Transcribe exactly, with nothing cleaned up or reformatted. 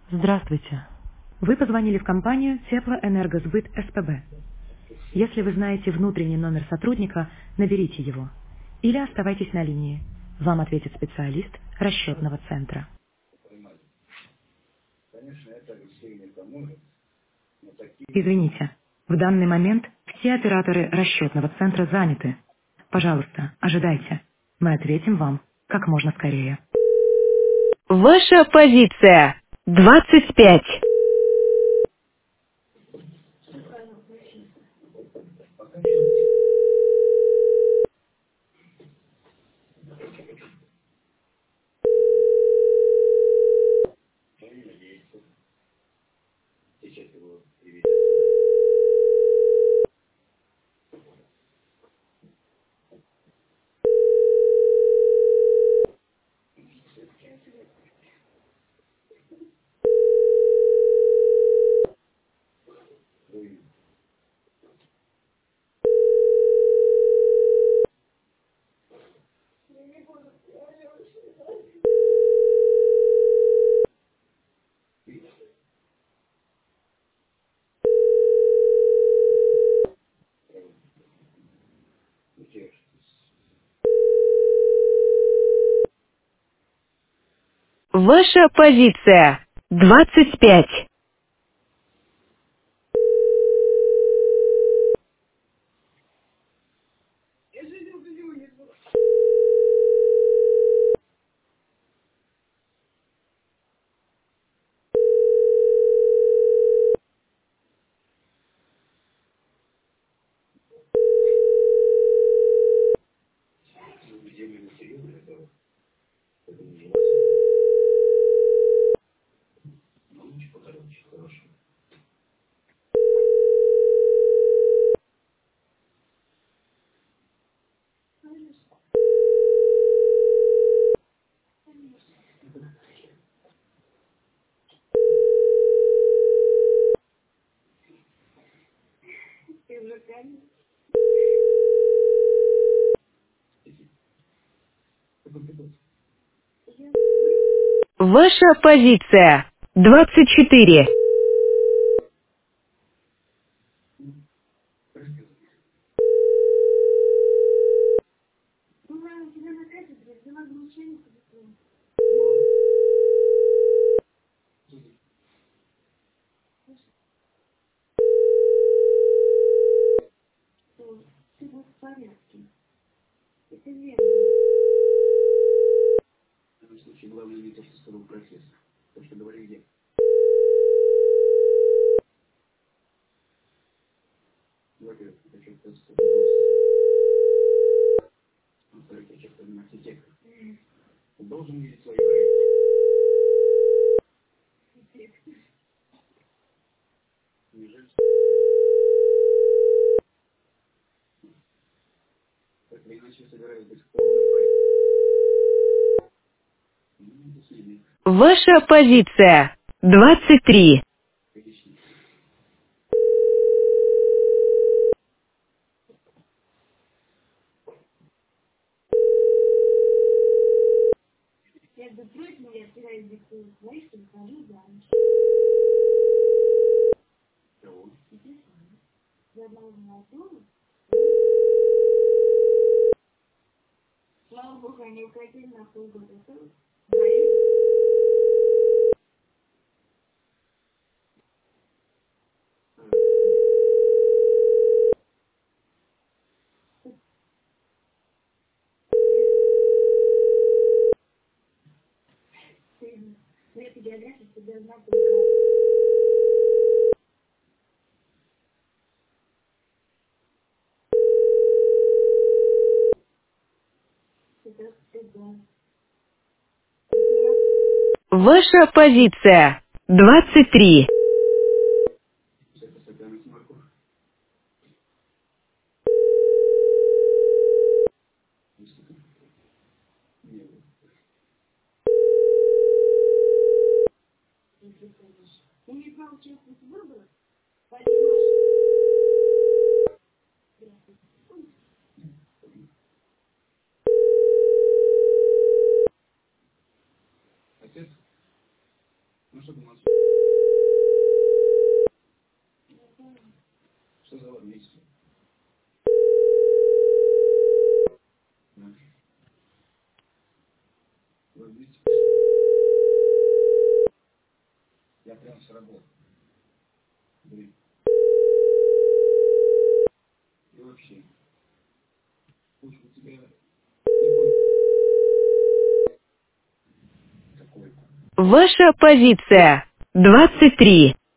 Здравствуйте. Вы позвонили в компанию Теплоэнергосбыт СПБ. Если вы знаете внутренний номер сотрудника, наберите его. Или оставайтесь на линии. Вам ответит специалист расчетного центра. Извините, в данный момент все операторы расчетного центра заняты. Пожалуйста, ожидайте. Мы ответим вам как можно скорее. Ваша позиция двадцать пять. Ваша позиция двадцать пять. Ваша позиция двадцать четыре. Ваша позиция двадцать три. Ваша позиция двадцать три. Ваша позиция двадцать три.